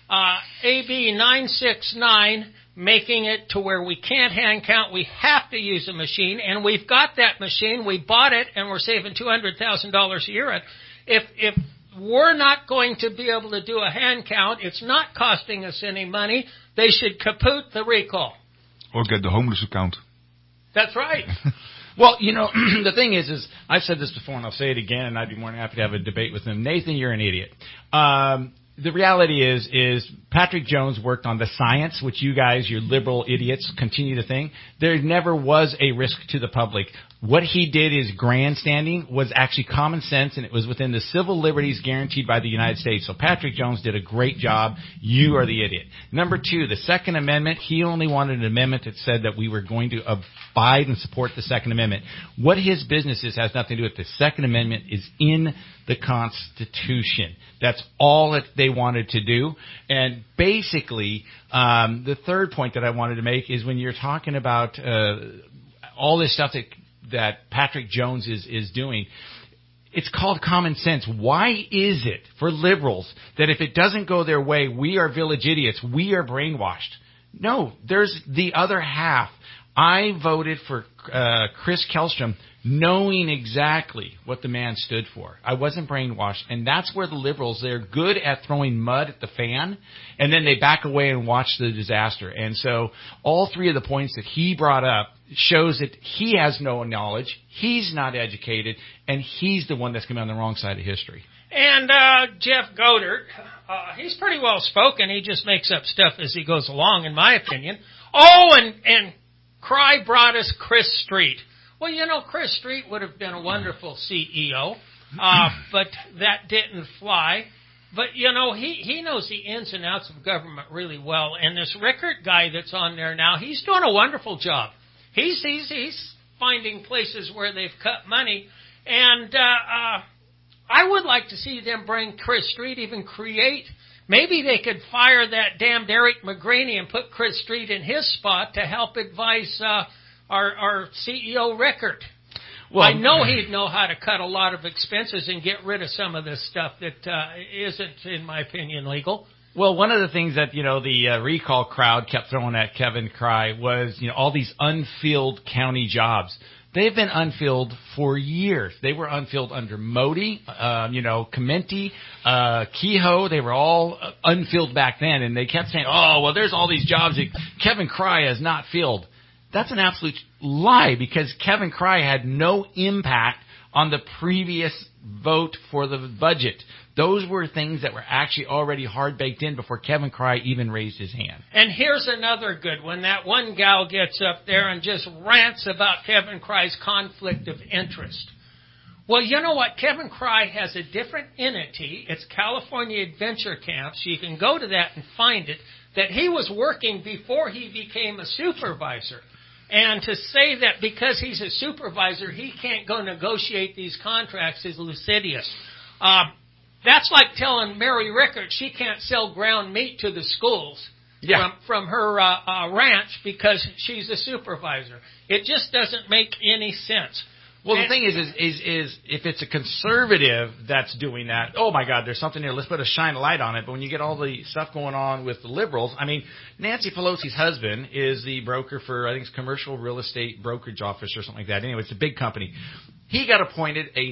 uh, A B nine sixty-nine, making it to where we can't hand count. We have to use a machine, and we've got that machine. We bought it, and we're saving two hundred thousand dollars a year. If if we're not going to be able to do a hand count, it's not costing us any money. They should kaput the recall. Or get the homeless account. That's right. Well, you know, the thing is, is I've said this before, and I'll say it again, and I'd be more than happy to have a debate with him. Nathan, you're an idiot. Um, the reality is, is Patrick Jones worked on the science, which you guys, you liberal idiots, continue to think. There never was a risk to the public. What he did is grandstanding was actually common sense, and it was within the civil liberties guaranteed by the United States. So Patrick Jones did a great job. You are the idiot. Number two, the Second Amendment, he only wanted an amendment that said that we were going to abide and support the Second Amendment. What his business is has nothing to do with it. The Second Amendment is in the Constitution. That's all that they wanted to do. And basically, um, the third point that I wanted to make is when you're talking about uh, all this stuff that that Patrick Jones is, is doing, it's called common sense. Why is it for liberals that if it doesn't go their way, we are village idiots, we are brainwashed? No, there's the other half. I voted for uh, Chris Kellstrom knowing exactly what the man stood for. I wasn't brainwashed. And that's where the liberals, they're good at throwing mud at the fan, and then they back away and watch the disaster. And so all three of the points that he brought up shows that he has no knowledge, he's not educated, and he's the one that's going to be on the wrong side of history. And uh, Jeff Godert, uh, he's pretty well spoken. He just makes up stuff as he goes along, in my opinion. Oh, and, and Cry brought us Chris Street. Well, you know, Chris Street would have been a wonderful C E O, uh, but that didn't fly. But, you know, he, he knows the ins and outs of government really well. And this Rickert guy that's on there now, he's doing a wonderful job. He's, he's, he's finding places where they've cut money. And uh, uh, I would like to see them bring Chris Street, even create. Maybe they could fire that damned Eric McGraney and put Chris Street in his spot to help advise uh, our, our C E O Rickert. Well, I know he'd know how to cut a lot of expenses and get rid of some of this stuff that uh, isn't, in my opinion, legal. Well, one of the things that, you know, the uh, recall crowd kept throwing at Kevin Cry was, you know, all these unfilled county jobs. They've been unfilled for years. They were unfilled under Modi, uh, you know, Clemente, uh, Kehoe. They were all unfilled back then, and they kept saying, oh, well, there's all these jobs that Kevin Cry has not filled. That's an absolute lie, because Kevin Cry had no impact on the previous vote for the budget. Those were things that were actually already hard baked in before Kevin Cry even raised his hand. And here's another good one. That one gal gets up there and just rants about Kevin Cry's conflict of interest. Well, you know what? Kevin Cry has a different entity. It's California Adventure Camps. You can go to that and find it, that he was working before he became a supervisor. And to say that because he's a supervisor, he can't go negotiate these contracts is lascivious. Uh, that's like telling Mary Rickert she can't sell ground meat to the schools yeah. from, from her uh, uh, ranch because she's a supervisor. It just doesn't make any sense. Well, the thing is, is, is, is if it's a conservative that's doing that, oh, my God, there's something there. Let's put a shine a light on it. But when you get all the stuff going on with the liberals, I mean, Nancy Pelosi's husband is the broker for, I think it's Commercial Real Estate Brokerage Office or something like that. Anyway, it's a big company. He got appointed a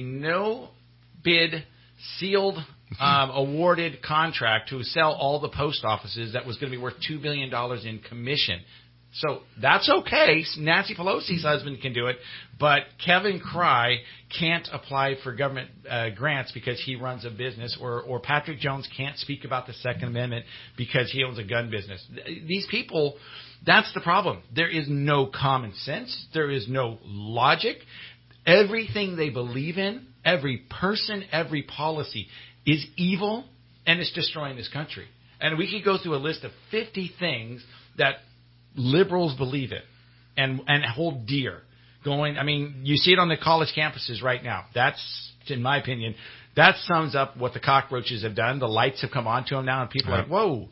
no-bid, sealed, um, awarded contract to sell all the post offices that was going to be worth two billion dollars in commission. So that's okay. Nancy Pelosi's husband can do it, but Kevin Cry can't apply for government uh, grants because he runs a business, or, or Patrick Jones can't speak about the Second Amendment because he owns a gun business. These people, that's the problem. There is no common sense. There is no logic. Everything they believe in, every person, every policy is evil, and it's destroying this country. And we could go through a list of fifty things that liberals believe it and and hold dear. Going, I mean, you see it on the college campuses right now. That's, in my opinion, that sums up what the cockroaches have done. The lights have come on to them now, and people are like, whoa,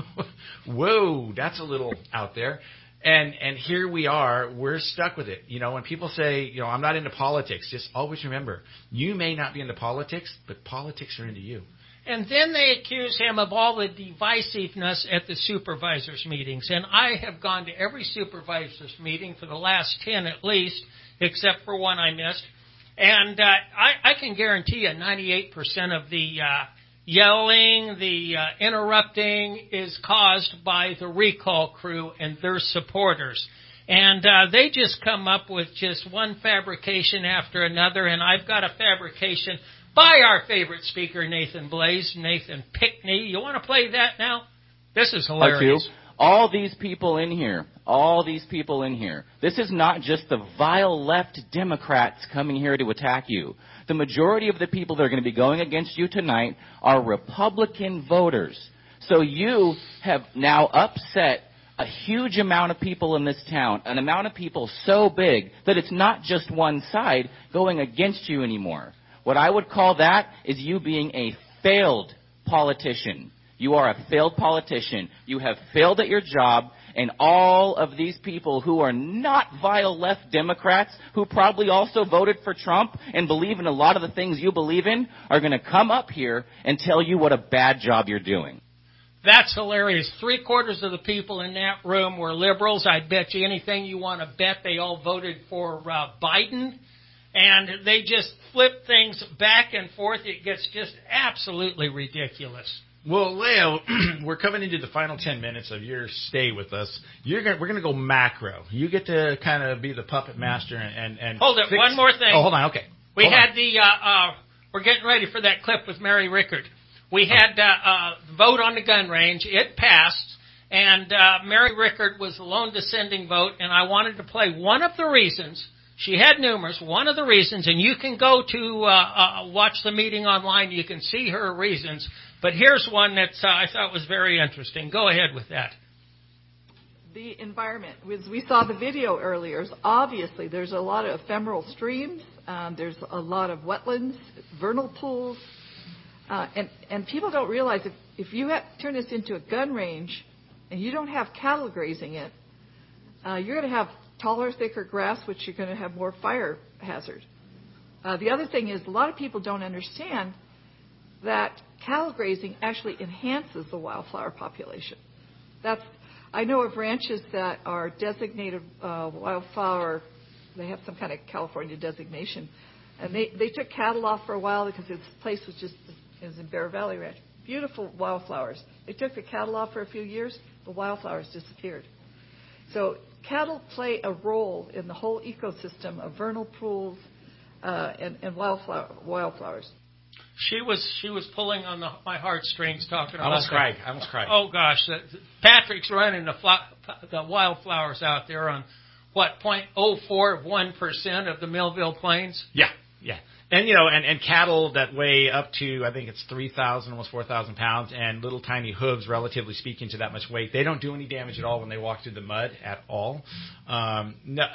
whoa, that's a little out there. And and here we are, we're stuck with it. You know, when people say, you know, I'm not into politics, just always remember, you may not be into politics, but politics are into you. And then they accuse him of all the divisiveness at the supervisors' meetings. And I have gone to every supervisors' meeting for the last ten at least, except for one I missed. And uh, I, I can guarantee you ninety-eight percent of the uh, yelling, the uh, interrupting is caused by the recall crew and their supporters. And uh, they just come up with just one fabrication after another. And I've got a fabrication by our favorite speaker, Nathan Blaze, Nathan Pickney. You want to play that now? This is hilarious. All these people in here, all these people in here, this is not just the vile left Democrats coming here to attack you. The majority of the people that are going to be going against you tonight are Republican voters. So you have now upset a huge amount of people in this town, an amount of people so big that it's not just one side going against you anymore. What I would call that is you being a failed politician. You are a failed politician. You have failed at your job, and all of these people who are not vile left Democrats, who probably also voted for Trump and believe in a lot of the things you believe in, are going to come up here and tell you what a bad job you're doing. That's hilarious. Three quarters of the people in that room were liberals. I bet you anything you want to bet they all voted for uh, Biden. And they just flip things back and forth. It gets just absolutely ridiculous. Well, Leo, we're coming into the final ten minutes of your stay with us. You're gonna, we're going to go macro. You get to kind of be the puppet master and... and, and hold it. Fix... One more thing. Oh, hold on. Okay. We hold had on. the... Uh, uh, we're getting ready for that clip with Mary Rickard. We had uh, uh, vote on the gun range. It passed. And uh, Mary Rickard was the lone dissenting vote. And I wanted to play one of the reasons... She had numerous. One of the reasons, and you can go to uh, uh, watch the meeting online. You can see her reasons. But here's one that uh, I thought was very interesting. Go ahead with that. The environment, as we saw the video earlier, is obviously there's a lot of ephemeral streams. Um, there's a lot of wetlands, vernal pools. Uh, and, and people don't realize if, if you have, turn this into a gun range and you don't have cattle grazing it, uh, you're going to have taller, thicker grass, which you're going to have more fire hazard. Uh, the other thing is a lot of people don't understand that cattle grazing actually enhances the wildflower population. That's I know of ranches that are designated uh, wildflower. They have some kind of California designation, and they, they took cattle off for a while because this place was just it was in Bear Valley Ranch. Beautiful wildflowers. They took the cattle off for a few years. The wildflowers disappeared. So cattle play a role in the whole ecosystem of vernal pools uh, and, and wildflower, wildflowers. She was she was pulling on the, my heartstrings talking about I almost that. cried. I almost cried. Oh gosh, the, Patrick's running the fl- the wildflowers out there on what zero point zero four one percent of the Millville Plains. Yeah, yeah. And, you know, and, and cattle that weigh up to, I think it's three thousand, almost four thousand pounds, and little tiny hooves, relatively speaking, to that much weight. They don't do any damage at all when they walk through the mud at all. Um, no,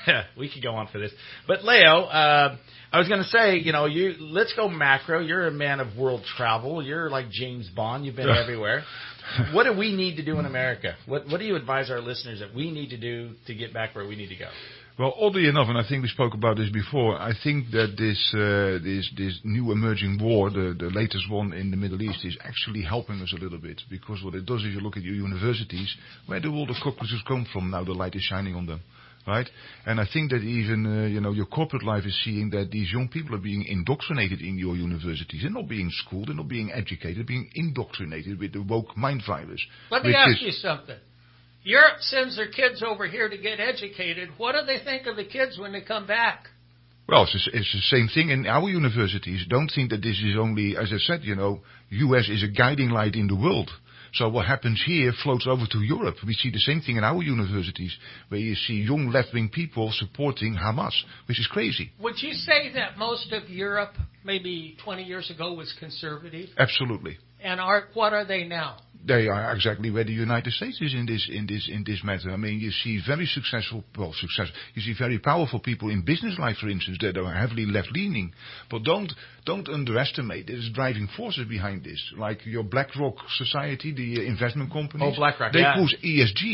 we could go on for this. But, Leo, uh, I was going to say, you know, you let's go macro. You're a man of world travel. You're like James Bond. You've been everywhere. What do we need to do in America? What, what do you advise our listeners that we need to do to get back where we need to go? Well, oddly enough, and I think we spoke about this before, I think that this uh, this this new emerging war, the, the latest one in the Middle East, is actually helping us a little bit. Because what it does is you look at your universities, where do all the cockroaches come from now the light is shining on them? Right? And I think that even, uh, you know, your corporate life is seeing that these young people are being indoctrinated in your universities. They're not being schooled, they're not being educated, they're being indoctrinated with the woke mind virus. Let me ask you something. Europe sends their kids over here to get educated. What do they think of the kids when they come back? Well, it's, it's the same thing in our universities. Don't think that this is only, as I said, you know, U S is a guiding light in the world. So what happens here floats over to Europe. We see the same thing in our universities, where you see young left-wing people supporting Hamas, which is crazy. Would you say that most of Europe, maybe twenty years ago, was conservative? Absolutely. And are, what are they now? They are exactly where the United States is in this in this in this matter. I mean, you see very successful, well, successful. You see very powerful people in business life, for instance, that are heavily left-leaning. But don't don't underestimate there's driving forces behind this, like your BlackRock Society, the investment companies. Oh, BlackRock. They yeah. push E S G.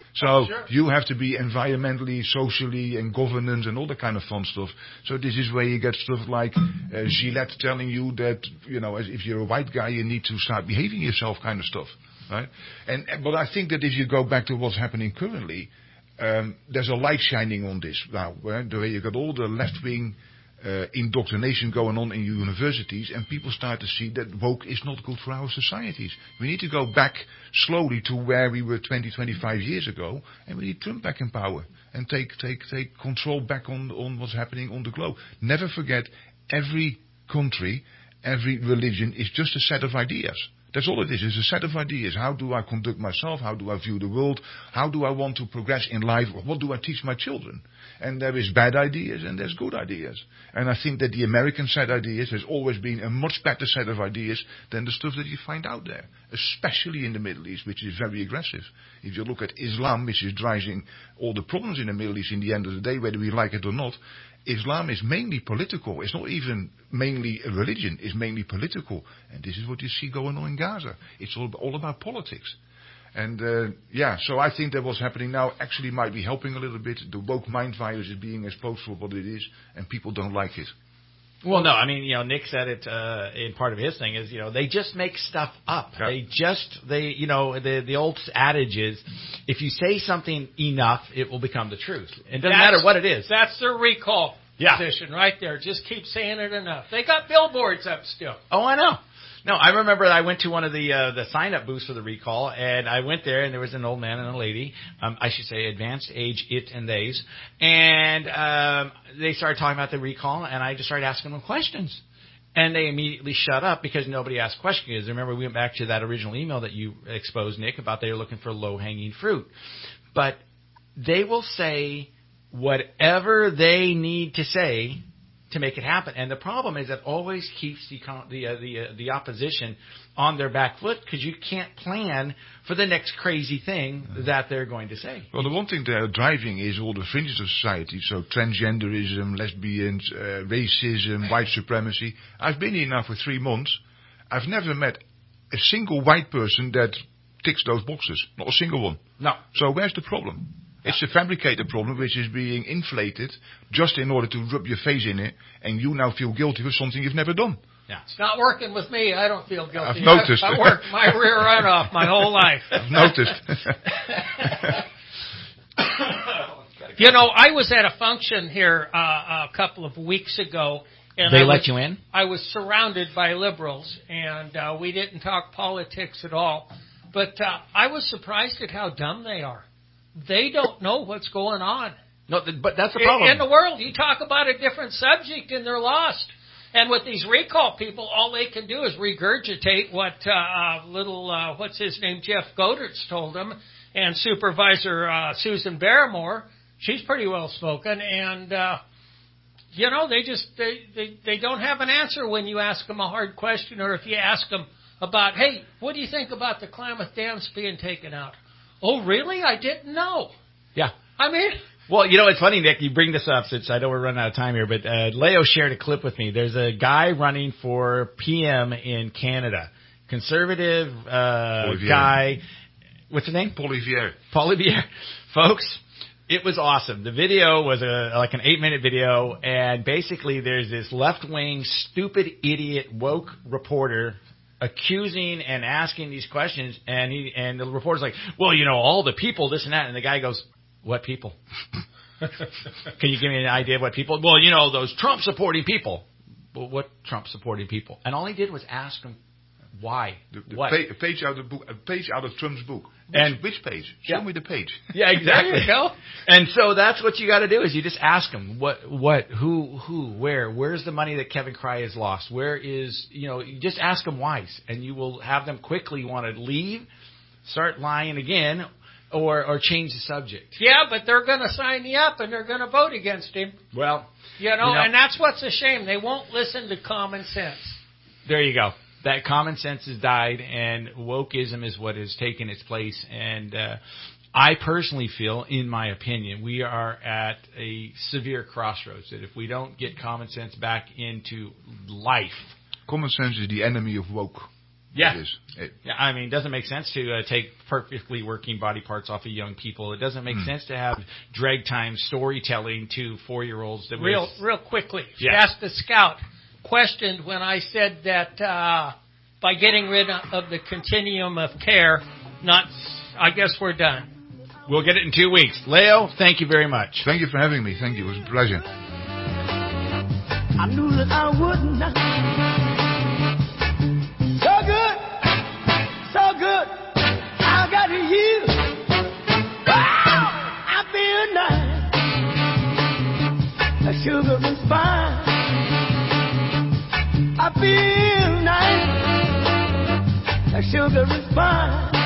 So oh, sure. you have to be environmentally, socially, and governance and all that kind of fun stuff. So this is where you get stuff like uh, Gillette telling you that, you know, as if you're a white guy, you need to start behaving yourself kind of stuff, right? And but I think that if you go back to what's happening currently, um, there's a light shining on this now, right? The way you got all the left-wing Uh, indoctrination going on in universities, and people start to see that woke is not good for our societies. We need to go back slowly to where we were twenty, twenty-five years ago, and we need Trump back in power and take take take control back on on what's happening on the globe. Never forget, every country, every religion is just a set of ideas. That's all it is. It's a set of ideas. How do I conduct myself? How do I view the world? How do I want to progress in life? What do I teach my children? And there is bad ideas and there's good ideas. And I think that the American set ideas has always been a much better set of ideas than the stuff that you find out there, especially in the Middle East, which is very aggressive. If you look at Islam, which is driving all the problems in the Middle East in the end of the day, whether we like it or not, Islam is mainly political. It's not even mainly a religion. It's mainly political. And this is what you see going on in Gaza. It's all, all about politics. And, uh, yeah, so I think that what's happening now actually might be helping a little bit. The woke mind virus is being exposed for what it is, and people don't like it. Well, no, I mean, you know, Nick said it uh, in part of his thing is, you know, they just make stuff up. Yeah. They just, they, you know, the the old adage is, if you say something enough, it will become the truth. It doesn't that's, matter what it is. That's their recall yeah. position right there. Just keep saying it enough. They got billboards up still. Oh, I know. No, I remember I went to one of the uh, the sign-up booths for the recall, and I went there, and there was an old man and a lady, um, I should say advanced age, it and theys, and um, they started talking about the recall, and I just started asking them questions. And they immediately shut up because nobody asked questions. Remember, we went back to that original email that you exposed, Nick, about they were looking for low-hanging fruit. But they will say whatever they need to say to make it happen. And the problem is that always keeps the the uh, the, uh, the opposition on their back foot because you can't plan for the next crazy thing that they're going to say. Well, the one thing they're driving is all the fringes of society, so transgenderism, lesbians, uh, racism, white supremacy. I've been here now for three months. I've never met a single white person that ticks those boxes. Not a single one. No. So where's the problem? It's a fabricated problem which is being inflated just in order to rub your face in it, and you now feel guilty for something you've never done. Yeah. It's not working with me. I don't feel guilty. I've noticed. I, I worked my rear runoff my whole life. I've noticed. You know, I was at a function here uh, a couple of weeks ago. And they I let was, you in? I was surrounded by liberals, and uh, we didn't talk politics at all. But uh, I was surprised at how dumb they are. They don't know what's going on. No, but that's the problem. In, in the world, you talk about a different subject and they're lost. And with these recall people, all they can do is regurgitate what uh, little, uh, what's his name, Jeff Godertz told them. And Supervisor uh, Susan Barrymore, she's pretty well spoken. And, uh, you know, they just, they, they, they don't have an answer when you ask them a hard question, or if you ask them about, hey, what do you think about the Klamath dams being taken out? Oh, really? I didn't know. Yeah. I mean... Well, you know, it's funny, Nick, you bring this up since I know we're running out of time here, but uh, Leo shared a clip with me. There's a guy running for P M in Canada. Conservative uh, guy. What's his name? Poilievre. Poilievre. Folks, it was awesome. The video was a, like an eight-minute video, and basically there's this left-wing, stupid, idiot, woke reporter accusing and asking these questions, and he and the reporter's like, well, you know, all the people, this and that, and the guy goes, what people? Can you give me an idea of what people? Well, you know, those Trump-supporting people. Well, what Trump-supporting people? And all he did was ask them why. The, the what? Pa- a page out of the book, a page out of Trump's book. Which, and which page? Show yeah. me the page. Yeah, exactly. There you go. And so that's what you got to do is you just ask them what, what, who, who, where, where's the money that Kevin Cry has lost? Where is, you know, you just ask them why, and you will have them quickly want to leave, start lying again, or or change the subject. Yeah, but they're going to sign you up and they're going to vote against him. Well, you know, you know, and that's what's a shame. They won't listen to common sense. There you go. That common sense has died, and wokeism is what has taken its place. And uh, I personally feel, in my opinion, we are at a severe crossroads. That if we don't get common sense back into life, common sense is the enemy of woke. Yeah. It is. It, yeah, I mean, it doesn't make sense to uh, take perfectly working body parts off of young people. It doesn't make mm. sense to have drag time storytelling to four-year-olds. That real, was, real quickly, yeah. Shasta Scout questioned when I said that uh, by getting rid of the continuum of care, not, I guess we're done. We'll get it in two weeks. Leo, thank you very much. Thank you for having me. Thank you. It was a pleasure. I knew that I would not. So good, so good. I got you. Wow, I feel nice. The sugar is fine. I feel nice. The sugar is fine.